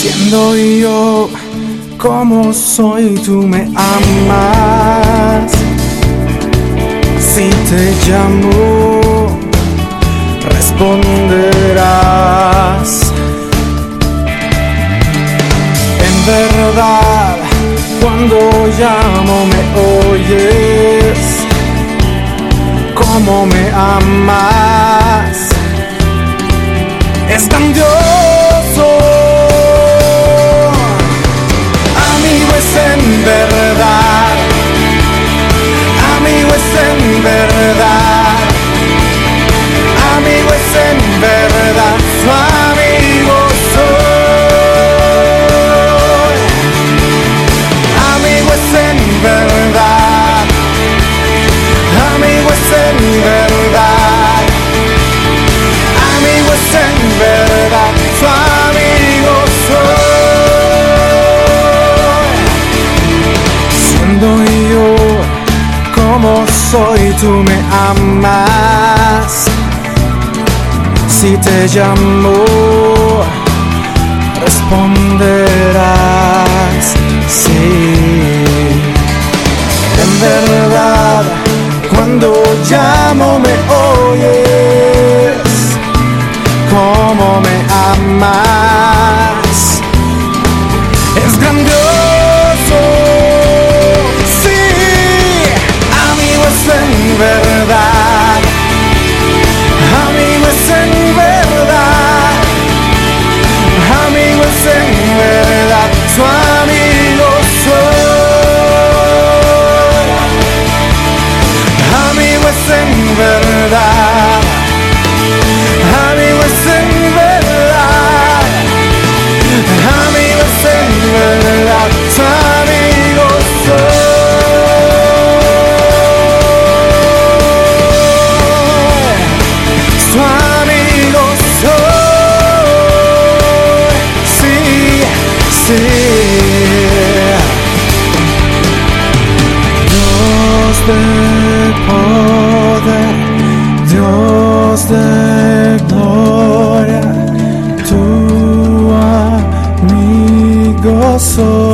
Siendo yo como soy, tú me amas. Si te llamo, responderás. En verdad, cuando llamo me oyes. Como me amas, es grandioso. Amigo es en verdad, amigo es en verdad, amigo es en verdad, su amigo soy. Amigo es en verdad, amigo es en verdad, amigo es en verdad, su amigo soy. Siendo yo como soy, tú me amas. Si te llamo, responderás. Sí, en verdad, cuando llamo me oyes. Como me amas, es grandioso. Sí, amigo es en verdad, amigo es en verdad, amigo es en verdad, su amigo soy. Amigo es en verdad, amigo es en verdad, amigo es en verdad, su amigo soy. Su amigo soy. Sí, sí. Dios de poder, Dios de gloria, tu amigo soy.